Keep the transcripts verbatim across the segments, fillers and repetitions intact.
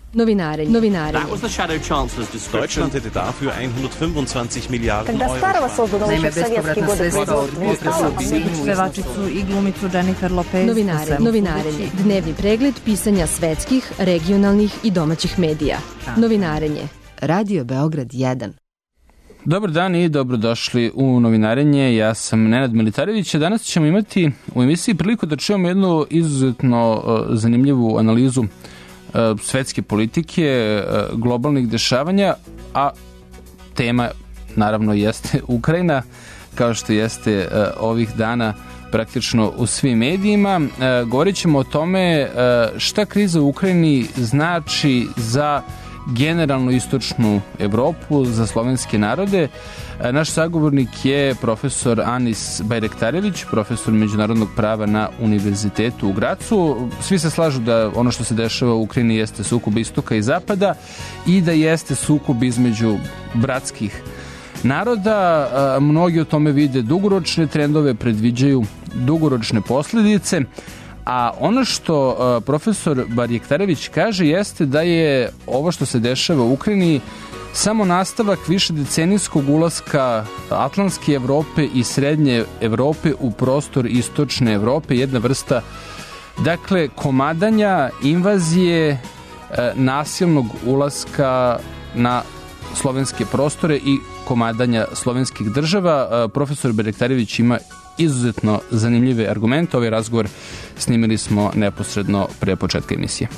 Novinarenje. Novinarenje. That was the Shadow Chancellor's description. Deutschland hätte dafür hundertfünfundzwanzig Milliarden Euro. Naime, bespovratna sredstva od pevačicu i glumicu Jennifer Lopez. Novinarenje. Novinarenje. Dnevni pregled pisanja svetskih, regionalnih i domaćih medija. Novinarenje. Radio Beograd jedan. Dobar dan i dobrodošli u Novinarenje. Ja sam Nenad Militarević. Danas ćemo imati u emisiji priliku da čujemo jednu izuzetno uh, zanimljivu analizu uh, svetske politike, uh, globalnih dešavanja, a tema naravno jeste Ukrajina, kao što jeste uh, ovih dana praktično u svim medijima. Uh, govorit ćemo o tome uh, šta kriza u Ukrajini znači za generalno istočnu Evropu, za slovenske narode. Naš sagovornik je profesor Anis Bajraktarević, profesor međunarodnog prava na Univerzitetu u Gracu. Svi se slažu da ono što se dešava u Ukrajini jeste sukob istoka i zapada i da jeste sukob između bratskih naroda. Mnogi o tome vide dugoročne trendove, predviđaju dugoročne posledice. A ono što uh, profesor Bajraktarević kaže jeste da je ovo što se dešava u Ukrajini samo nastavak višedecenijskog ulaska Atlantske Evrope i Srednje Evrope u prostor istočne Evrope, jedna vrsta dakle komadanja, invazije, uh, nasilnog ulaska na slovenske prostore i komadanja slovenskih država. Uh, profesor Bajraktarević ima izuzetno zanimljive argumente. Ovaj razgovor snimili smo neposredno pre početka emisije.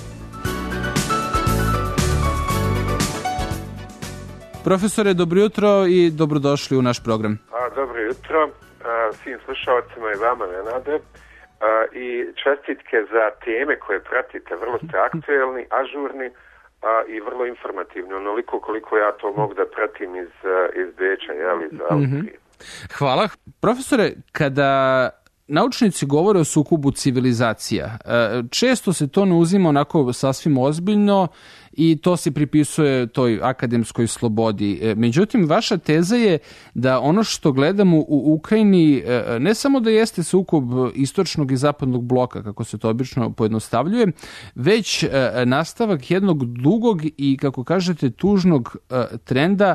Profesore, dobro jutro i dobrodošli u naš program. A, dobro jutro a, svim slušalcima i vama, Nenade. A, I čestitke za teme koje pratite, vrlo ste aktuelni, ažurni a, i vrlo informativni, onoliko koliko ja to mogu da pratim iz, iz Beča, jel, iz Austrije. Mm-hmm. Hvala. Profesore, kada naučnici govore o sukobu civilizacija, često se to ne uzima onako sasvim ozbiljno i to se pripisuje toj akademskoj slobodi. Međutim, vaša teza je da ono što gledamo u Ukrajini ne samo da jeste sukob istočnog i zapadnog bloka, kako se to obično pojednostavljuje, već nastavak jednog dugog i, kako kažete, tužnog trenda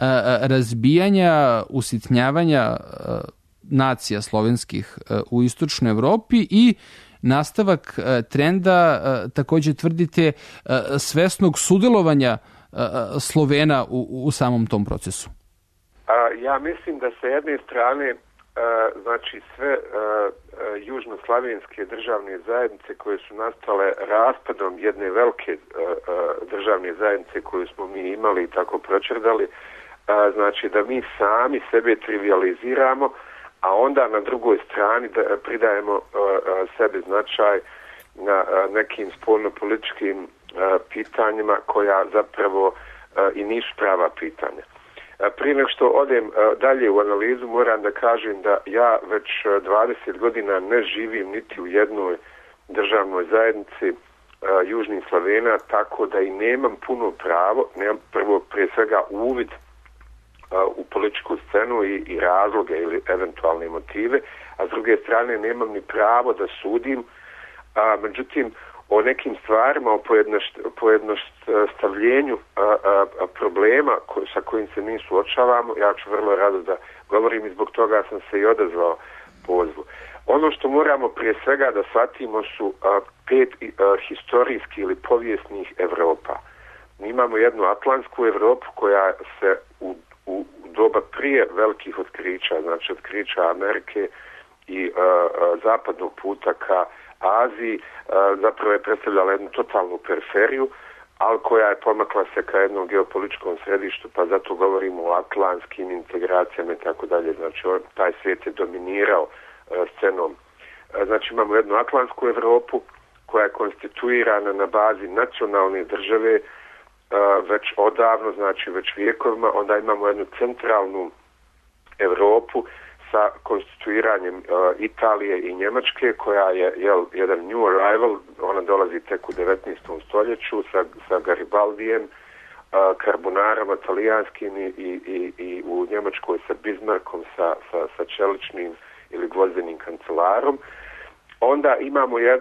razbijanja, usitnjavanja nacija slovenskih u istočnoj Evropi i nastavak trenda, takođe tvrdite, svesnog sudelovanja Slovena u, u samom tom procesu. A, ja mislim da sa jedne strane a, znači sve a, a, južnoslavenske državne zajednice koje su nastale raspadom jedne velike a, a, državne zajednice koju smo mi imali i tako pročerdali, a, znači da mi sami sebe trivializiramo, a onda na drugoj strani da pridajemo uh, sebi značaj na uh, nekim spoljnopolitičkim uh, pitanjima koja zapravo uh, i nisu prava pitanja. Uh, prije nego što odem uh, dalje u analizu, moram da kažem da ja već uh, dvadeset godina ne živim niti u jednoj državnoj zajednici uh, Južnih Slavena, tako da i nemam puno pravo, nemam prvo prije svega uvid u političku scenu i, i razloge ili eventualne motive, a s druge strane nemam ni pravo da sudim, a, međutim o nekim stvarima, o pojednostavljenju a, a, a problema ko, sa kojim se mi suočavamo, ja ću vrlo rado da govorim i zbog toga sam se i odazvao pozivu. Ono što moramo prije svega da shvatimo su a, pet a, historijskih ili povijesnih Evropa. Mi imamo jednu Atlantsku Evropu koja se u u doba prije velikih otkrića, znači otkrića Amerike i uh, uh, zapadnog puta ka Aziji, uh, zapravo je predstavljala jednu totalnu periferiju, ali koja je pomakla se ka jednom geopolitičkom središtu, pa zato govorimo o atlantskim integracijama i tako dalje. Znači on, taj svijet je dominirao uh, scenom. Uh, znači imamo jednu Atlantsku Evropu koja je konstituirana na bazi nacionalne države, Uh, već odavno, znači već vijekovima. Onda imamo jednu centralnu Evropu sa konstituiranjem uh, Italije i Njemačke, koja je jel, jedan new arrival, ona dolazi tek u devetnaestom stoljeću sa, sa Garibaldijem, uh, Carbonarom italijanskim i, i, i u Njemačkoj sa Bismarckom, sa, sa, sa čeličnim ili gvozdenim kancelarom. Onda imamo jednu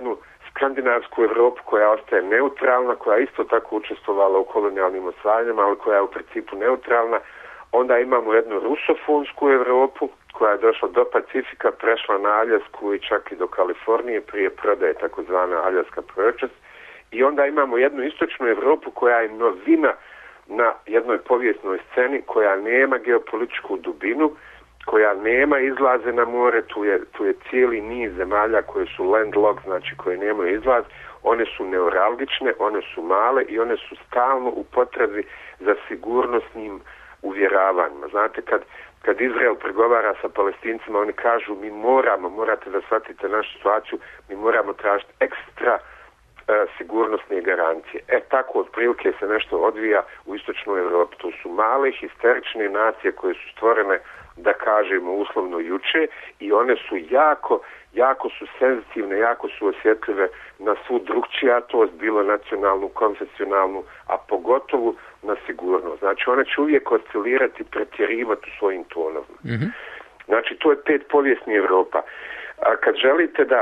skandinavsku Europu koja ostaje neutralna, koja je isto tako učestvovala u kolonijalnim osvajanjima, ali koja je u principu neutralna. Onda imamo jednu rusofonsku Europu koja je došla do Pacifika, prešla na Aljasku i čak i do Kalifornije prije prodaje takozvana Aljaska Purchase. I onda imamo jednu istočnu Europu koja je novina na jednoj povijesnoj sceni, koja nema geopolitičku dubinu, koja nema izlaze na more, tu je, tu je cijeli niz zemalja koje su landlocked, znači koje nemaju izlaz, one su neuralgične, one su male i one su stalno u potrebi za sigurnosnim uvjeravanjima. Znate, kad, kad Izrael pregovara sa Palestincima, oni kažu mi moramo, morate da shvatite našu situaciju, mi moramo tražiti ekstra e, sigurnosne garancije. E, tako otprilike se nešto odvija u istočnoj Europi. To su male, histerične nacije koje su stvorene, da kažemo uslovno juče, i one su jako, jako su senzitivne, jako su osjetljive na svu drukčijatost, bilo nacionalnu, konfesionalnu, a pogotovo na sigurnost. Znači one će uvijek oscilirati, pretjerivati u svojim tonovima. Mm-hmm. Znači to je pet povijesnih Europa. A kad želite da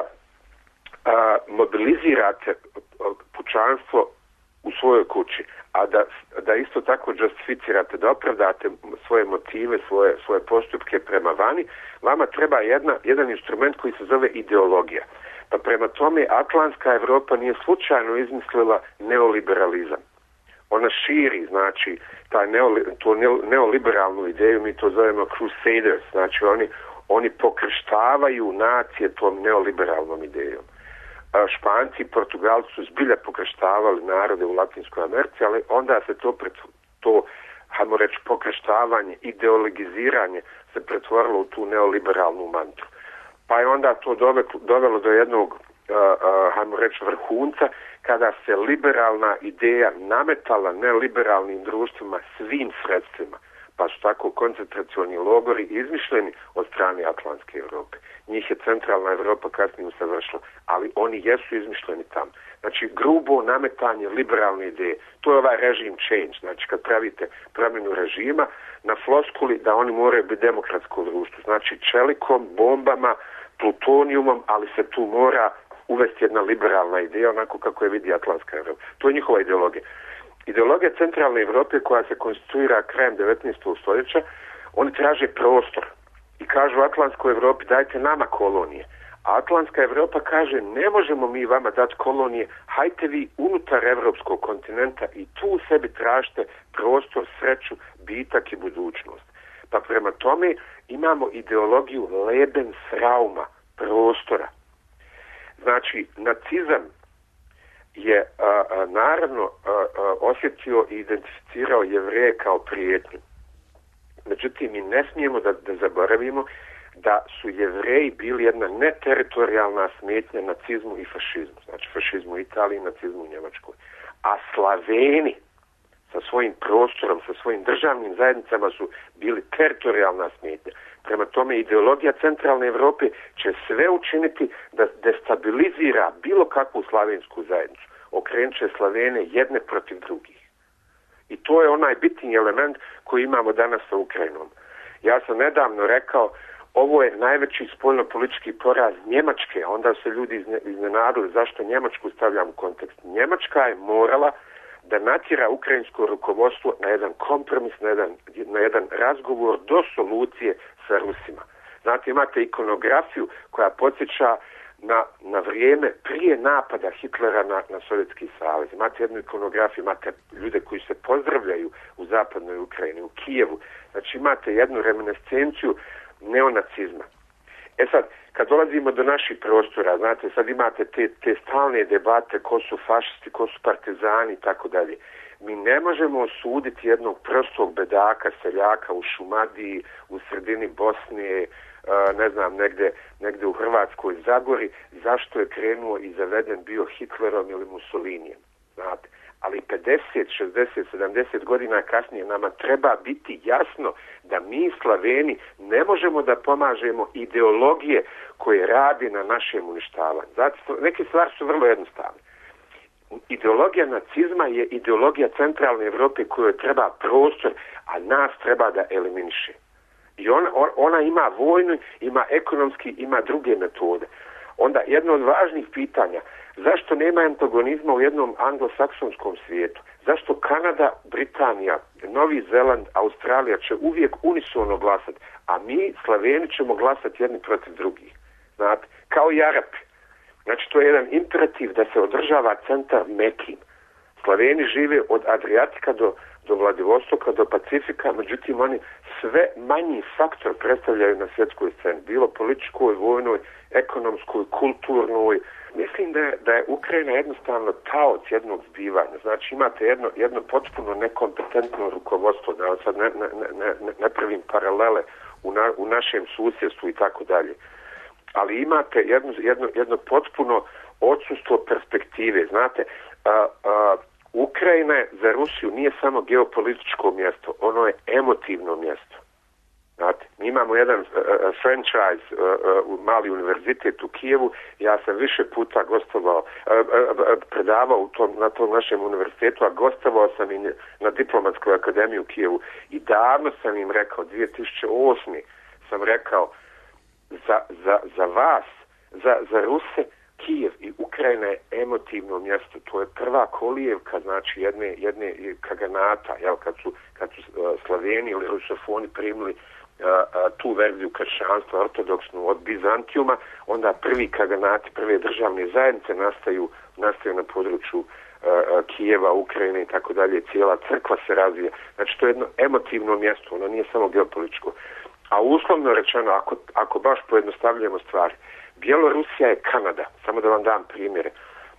a, mobilizirate pučanstvo u svojoj kući, a da, da isto tako justificirate, da opravdate svoje motive, svoje, svoje postupke prema vani, vama treba jedna, jedan instrument koji se zove ideologija. Pa prema tome Atlantska Europa nije slučajno izmislila neoliberalizam. Ona širi, znači, taj neoli, tu neoliberalnu ideju, mi to zovemo crusaders, znači oni, oni pokrštavaju nacije tom neoliberalnom idejom. Španci i Portugalci su zbilja pokrštavali narode u Latinskoj Americi, ali onda se to, to hajmo reći, pokrštavanje, ideologiziranje se pretvorilo u tu neoliberalnu mantru. Pa je onda to dovelo do jednog, uh, uh, hajmo reći, vrhunca, kada se liberalna ideja nametala neliberalnim društvima svim sredstvima. Pa su tako koncentracioni logori izmišljeni od strane Atlantske Europe. Njih je centralna Europa kasnije usavršila, ali oni jesu izmišljeni tamo. Znači, grubo nametanje liberalne ideje, to je ovaj režim change. Znači, kad pravite promjenu režima, na floskuli da oni moraju biti demokratsko društvo. Znači, čelikom, bombama, plutonijumom, ali se tu mora uvesti jedna liberalna ideja, onako kako je vidi Atlantska Europa. To je njihova ideologija. Ideologija centralne Europe koja se konstituira krajem devetnaestog stoljeća, oni traže prostor i kažu Atlantskoj Europi dajte nama kolonije. A Atlantska Europa kaže ne možemo mi vama dati kolonije, hajte vi unutar evropskog kontinenta i tu sebi tražite prostor, sreću, bitak i budućnost. Pa prema tome imamo ideologiju Lebensrauma, prostora. Znači, nacizam je a, a, naravno a, a, osjetio i identificirao Jevreje kao prijetnju. Međutim, mi ne smijemo da, da zaboravimo da su Jevreji bili jedna neteritorijalna smetnja nacizmu i fašizmu. Znači fašizmu u Italiji, nacizmu u Njemačkoj. A Slaveni sa svojim prostorom, sa svojim državnim zajednicama su bili teritorijalna smetnja. Prema tome, ideologija centralne Europe će sve učiniti da destabilizira bilo kakvu slavensku zajednicu. Okrenut će Slavene jedne protiv drugih. I to je onaj bitni element koji imamo danas sa Ukrajinom. Ja sam nedavno rekao, ovo je najveći spoljno-politički poraz Njemačke, a onda se ljudi iznenadili zašto Njemačku stavljam u kontekst. Njemačka je morala da natjera ukrajinsko rukovodstvo na jedan kompromis, na jedan, na jedan razgovor do solucije sa Rusima. Znate, imate ikonografiju koja podsjeća na, na vrijeme prije napada Hitlera na, na Sovjetski savez. Imate jednu ikonografiju, imate ljude koji se pozdravljaju u zapadnoj Ukrajini, u Kijevu. Znači imate jednu reminiscenciju neonacizma. E sad, kad dolazimo do naših prostora, znate, sad imate te, te stalne debate ko su fašisti, ko su partizani i tako dalje. Mi ne možemo osuditi jednog prostog bedaka, seljaka u Šumadiji, u sredini Bosne, ne znam, negde, negde u Hrvatskoj Zagori, zašto je krenuo i zaveden bio Hitlerom ili Mussolinijem. Znate, ali pedeset, šezdeset, sedamdeset godina kasnije nama treba biti jasno da mi Slaveni ne možemo da pomažemo ideologije koje radi na našem uništavanju. Zato neke stvari su vrlo jednostavne. Ideologija nacizma je ideologija centralne Europe kojoj treba prostor, a nas treba da eliminiše. I ona, ona ima vojnu, ima ekonomski, ima druge metode. Onda jedno od važnih pitanja, Zašto nema antagonizma u jednom anglosaksonskom svijetu? Zašto Kanada, Britanija, Novi Zeland, Australija će uvijek unisono glasati, a mi, Slaveni, ćemo glasati jedni protiv drugih? Znate, kao i Arapi. Znači, to je jedan imperativ da se održava centar mekim. Slaveni žive od Adriatika do, do Vladivostoka, do Pacifika, međutim, oni sve manji faktor predstavljaju na svjetskoj sceni. Bilo političkoj, vojnoj, ekonomskoj, kulturnoj. Mislim da je, da je Ukrajina jednostavno taoc jednog zbivanja. Znači, imate jedno, jedno potpuno nekompetentno rukovodstvo, da sad ne, ne, ne, ne, ne pravim paralele u, na, u našem susjedstvu i tako dalje. Ali imate jedno, jedno, jedno potpuno odsustvo perspektive. Znate, a, a, Ukrajina je za Rusiju nije samo geopolitičko mjesto, ono je emotivno mjesto. Znate, mi imamo jedan uh, franchise, uh, uh, mali univerzitet u Kijevu, ja sam više puta gostovao, uh, uh, predavao u tom, na tom našem univerzitetu, a gostovao sam i na Diplomatskoj akademiji u Kijevu i davno sam im rekao, dvije tisuće osme sam rekao, za, za, za vas, za, za Ruse, Kijev i Ukrajina je emotivno mjesto. To je prva kolijevka, znači jedne, jedne kaganata, jel, kad su, kad su uh, Slaveni ili Rusofoni primili uh, uh, tu verziju kršćanstva ortodoksnu od Bizantijuma, onda prvi kaganati, prve državne zajednice nastaju, nastaju na području uh, uh, Kijeva, Ukrajine i tako dalje. Cijela crkva se razvija. Znači, to je jedno emotivno mjesto, ono nije samo geopolitičko. A uslovno rečeno, ako, ako baš pojednostavljamo stvari, Bjelorusija je Kanada, samo da vam dam primjere,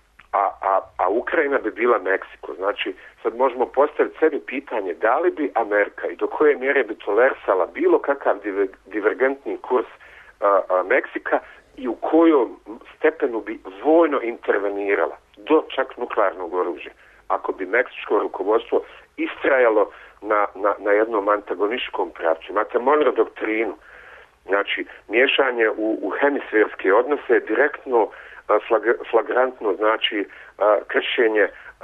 a, a, a Ukrajina bi bila Meksiko. Znači, sad možemo postaviti sebi pitanje da li bi Amerika i do koje mjere bi tolerisala bilo kakav divergentni kurs a, a, Meksika i u kojom stepenu bi vojno intervenirala, do čak nuklearnog oružja, ako bi meksičko rukovodstvo istrajalo na, na, na jednom antagonističkom pravcu. Imate Monroe doktrinu. Znači, miješanje u, u hemisferske odnose je direktno flag, flagrantno, znači kršenje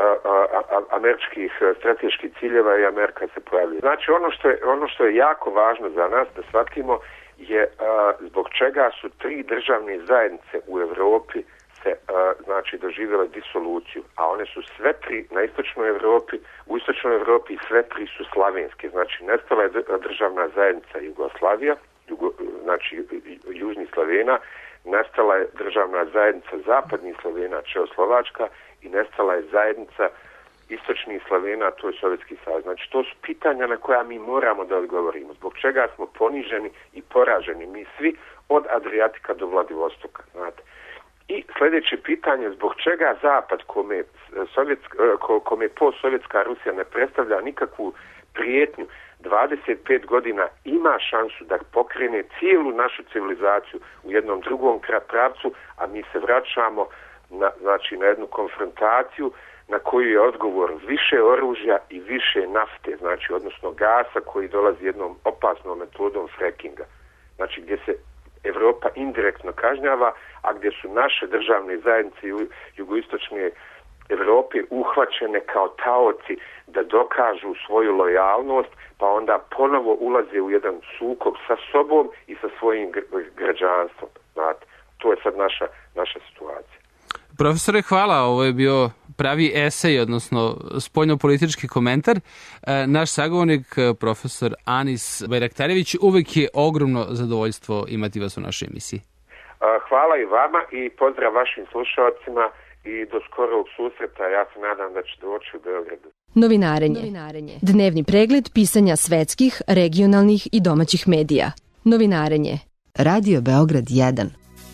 američkih strateških ciljeva i Amerika se pojavljuje. Znači, ono što je, ono što je jako važno za nas da shvatimo je a, zbog čega su tri državne zajednice u Europi se a, znači doživjele disoluciju, a one su sve tri na istočnoj Europi, u istočnoj Europi sve tri su slavenske. Znači, nestala je državna zajednica Jugoslavija, Jugo, znači južni Slavena, nestala je državna zajednica zapadnih Slavena, Čehoslovačka, i nestala je zajednica istočnih Slavena, to je Sovjetski savez. Znači, to su pitanja na koja mi moramo da odgovorimo. Zbog čega smo poniženi i poraženi mi svi od Adriatika do Vladivostoka, znate. I sljedeće pitanje, zbog čega Zapad, kome, sovjetska, kome postsovjetska Rusija ne predstavlja nikakvu prijetnju, dvadeset pet godina ima šansu da pokrene cijelu našu civilizaciju u jednom drugom pravcu, a mi se vraćamo na, znači, na jednu konfrontaciju na koju je odgovor više oružja i više nafte, znači odnosno gasa koji dolazi jednom opasnom metodom frackinga. Znači, gdje se Europa indirektno kažnjava, a gdje su naše državne zajednice jugoistočne Europe uhvaćene kao taoci da dokažu svoju lojalnost, pa onda ponovo ulaze u jedan sukob sa sobom i sa svojim građanstvom. Znate, to je sad naša, naša situacija. Profesore, hvala. Ovo je bio pravi esej, odnosno spoljno-politički komentar. Naš sagovornik, profesor Anis Bajraktarević, uvek je ogromno zadovoljstvo imati vas u našoj emisiji. Hvala i vama i pozdrav vašim slušalcima i do skorog susreta. Ja se nadam da će doći u Beogradu. Novinarenje. Novinarenje. Dnevni pregled pisanja svetskih, regionalnih i domaćih medija. Novinarenje. Radio Beograd jedan.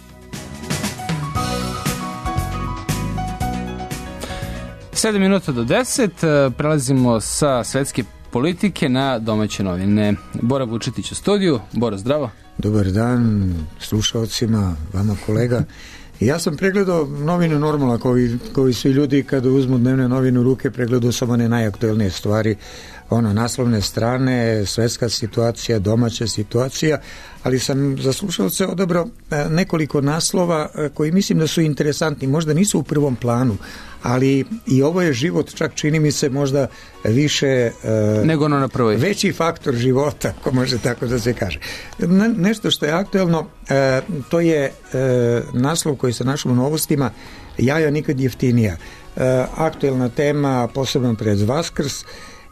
sedam minuta do deset, prelazimo sa svetske politike na domaće novine. Bora Vučetić u studiju. Bora, zdravo. Dobar dan slušalcima, vama kolega. Ja sam pregledao novine normalno, koji, koji svi ljudi kada uzmu dnevne novine u ruke, pregledao sam one najaktuelnije stvari, ono, naslovne strane, svetska situacija, domaća situacija, ali sam za slušalce odabrao nekoliko naslova koji mislim da su interesantni, možda nisu u prvom planu, ali i ovo je život, čak čini mi se možda više nego ono na prvoj. Veći faktor života, ako može tako da se kaže. Ne, nešto što je aktuelno, to je naslov koji se našao u Novostima, jaja nikad jeftinija. Aktuelna tema, posebno pred Vaskrs,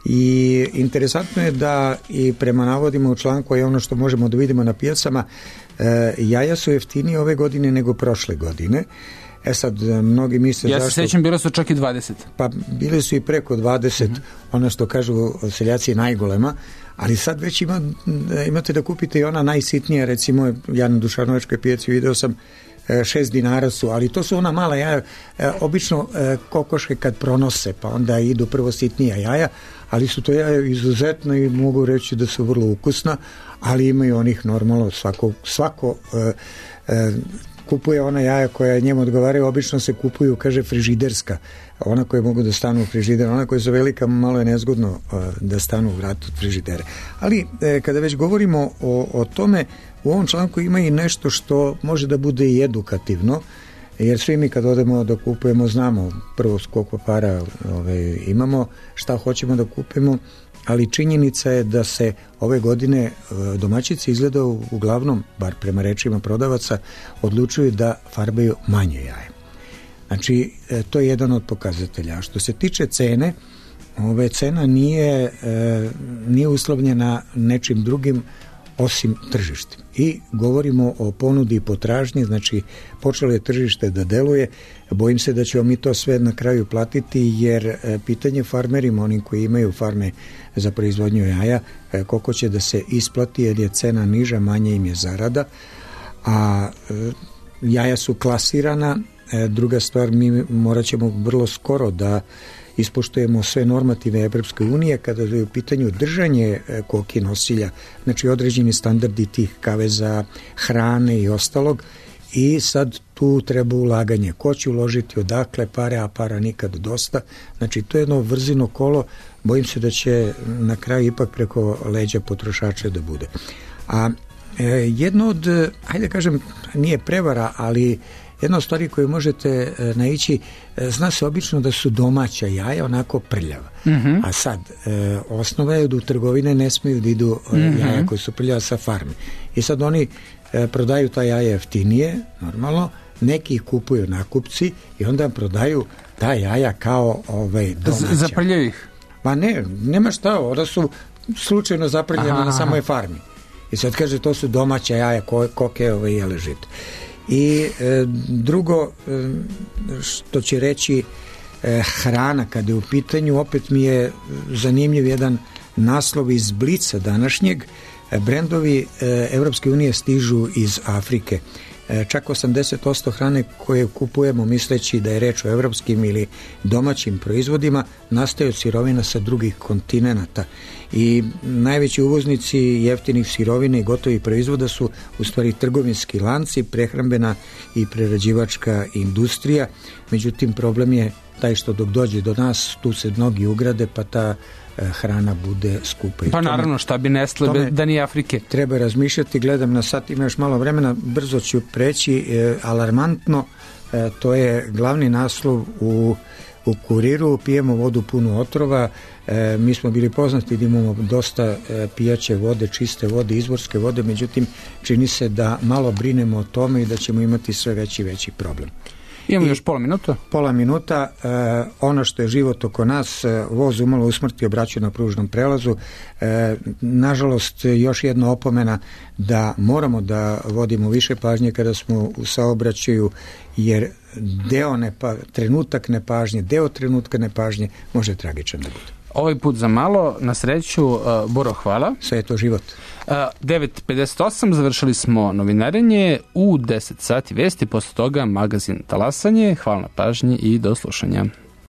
i interesantno je da i prema navodima u članku je ono što možemo da vidimo na pijacama, jaja su jeftinije ove godine nego prošle godine. E sad, mnogi misle ja zašto... Ja se sjećam, bile su čak i dvadeset. Pa bile su i preko dvadeset, mm-hmm. ono što kažu seljaci najgolema, ali sad već ima, imate da kupite i ona najsitnija, recimo ja na Dušanovačkoj pijaci video sam šest dinara su, ali to su ona mala jaja, obično kokoške kad pronose, pa onda idu prvo sitnija jaja, ali su to jaja izuzetno i mogu reći da su vrlo ukusna, ali imaju onih normalno, svako, svako e, e, kupuje ona jaja koja njemu odgovaraju, obično se kupuju, kaže, frižiderska, ona koja mogu da stanu u frižider, ona koja su velika, malo je nezgodno e, da stanu u vrat od frižidere. Ali e, kada već govorimo o, o tome, u ovom članku ima i nešto što može da bude i edukativno, jer svi mi kad odemo da kupujemo znamo prvo koliko para ove, imamo, šta hoćemo da kupimo, ali činjenica je da se ove godine domaćici izgleda uglavnom, bar prema rečima prodavaca, odlučuju da farbaju manje jaje. Znači, to je jedan od pokazatelja. Što se tiče cene, ove cena nije, nije uslovljena nečim drugim osim tržišta. I govorimo o ponudi i potražnji, znači počelo je tržište da deluje, bojim se da ćemo mi to sve na kraju platiti, jer pitanje farmerima, onim koji imaju farme za proizvodnju jaja, koliko će da se isplati, jer je cena niža, manje im je zarada, a jaja su klasirana. Druga stvar, mi morat ćemo vrlo skoro da ispoštujemo sve normative Evropske unije kada je u pitanju držanje koki nosilja, znači određeni standardi tih kaveza, hrane i ostalog, i sad tu treba ulaganje. Ko će uložiti, odakle pare, a para nikad dosta. Znači to je jedno vrzino kolo, bojim se da će na kraju ipak preko leđa potrošača da bude. A e, jedno od, hajde kažem, nije prevara, ali jedna od stvari koju možete e, naići, e, zna se obično da su domaća jaja onako prljava. Mm-hmm. A sad, e, osnova je da u trgovine ne smeju da idu e, mm-hmm. jaja koje su prljava sa farme. I sad oni e, prodaju ta jaja jeftinije, normalno, neki ih kupuju nakupci i onda prodaju ta jaja kao ovaj, domaća. Zaprljaju ih? Pa ne, nema šta, ona su slučajno zaprljena na samoj farmi. I sad kaže, to su domaća jaja, ko, koke ovaj, jele žit. I e, drugo e, što će reći e, hrana kada je u pitanju, opet mi je zanimljiv jedan naslov iz Blica današnjeg. E, brendovi e, Evropske unije stižu iz Afrike. E, čak osamdeset posto hrane koje kupujemo misleći da je reč o evropskim ili domaćim proizvodima nastaje od sirovina sa drugih kontinenata. I najveći uvoznici jeftinih sirovina i gotovih proizvoda su u stvari trgovinski lanci, prehrambena i prerađivačka industrija. Međutim, problem je taj što dok dođe do nas, tu se mnogi ugrade, pa ta e, hrana bude skupa. Pa tome, naravno, šta bi Nestle da nije Afrike. Treba razmišljati, gledam na sat, ima još malo vremena, brzo ću preći, e, alarmantno, e, to je glavni naslov u u Kuriru, pijemo vodu punu otrova, e, mi smo bili poznati da imamo dosta e, pijaće vode, čiste vode, izvorske vode, međutim čini se da malo brinemo o tome i da ćemo imati sve veći i veći problem. Imamo I, još pola minuta. Pola minuta, e, ono što je život oko nas, e, voz umalo usmrtio braću na pružnom prelazu, e, nažalost još jedna opomena da moramo da vodimo više pažnje kada smo u saobraćaju, jer deo nepa, trenutak nepažnje, deo trenutka nepažnje može tragičan da bude. Ovaj put za malo, na sreću, uh, Boro, hvala. Sve je to život. Uh, devet pedeset osam, završili smo novinarenje, u deset sati vesti, posle toga magazin Talasanje. Hvala na pažnji i do slušanja.